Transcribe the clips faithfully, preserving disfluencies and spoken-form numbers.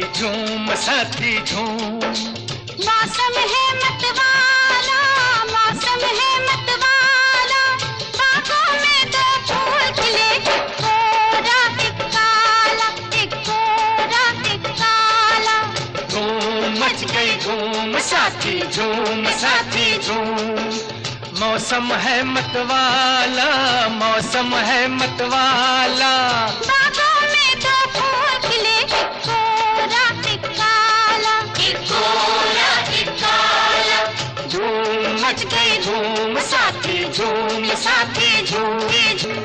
झूम साथी झूम। मौसम है मतवाला, मौसम है मतवाला, बागों में दो फूल खिले, एक कोरा एक काला, एक कोरा एक काला। धूम मच गई धूम साथी झूम साथी झूम। मौसम है मतवाला, मौसम है मतवाला, बागों में दो फूल खिले, एक कोरा एक काला, एक कोरा एक काला। धूम मच गई धूम साथी झूम साथी झूम।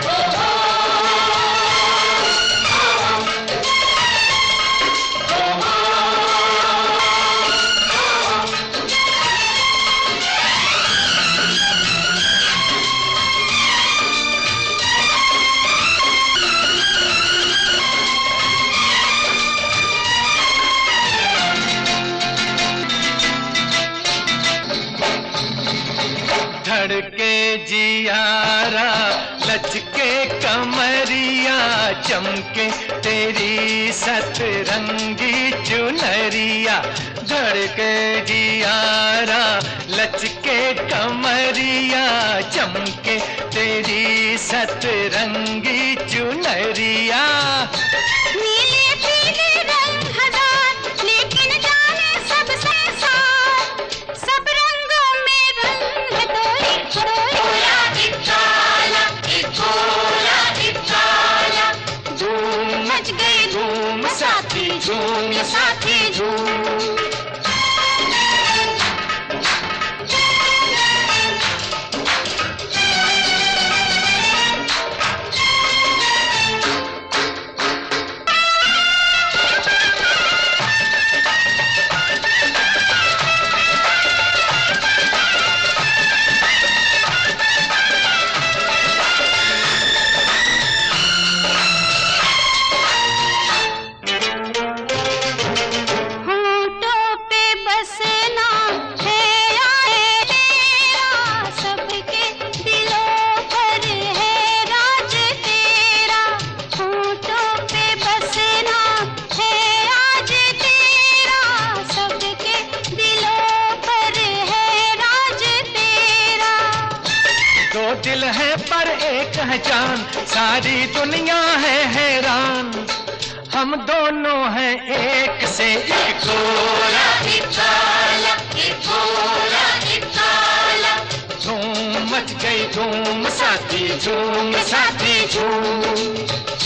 धड़के जियारा लचके कमरिया, चमके तेरी सतरंगी चुनरिया। धड़के जियारा लचके कमरिया, चमके तेरी सतरंगी चुनरिया। नीले पीले रंग हजार, लेकिन जाने सबसे सार, सब रंगों में रंग है तो एक कोरा एक काला, एक कोरा एक काला। धूम मच गई धूम साथी झूम साथी झूम। दिल है पर एक है जान, सारी दुनिया है हैरान। हम दोनों हैं एक से एक, कोरा एक काला, एक कोरा एक काला। झूम मच गई धूम साथी झूम साथी झूम।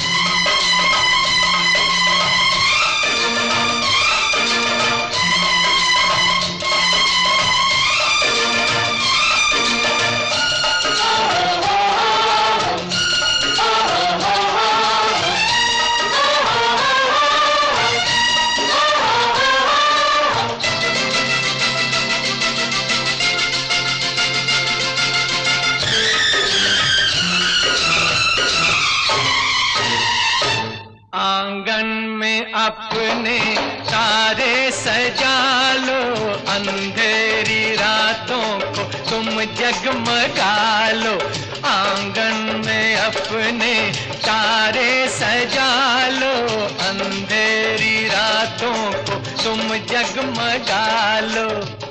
आंगन में अपने तारे सजा लो, अंधेरी रातों को तुम जगमगा लो। आंगन में अपने तारे सजा लो, अंधेरी रातों को तुम जगमगा लो।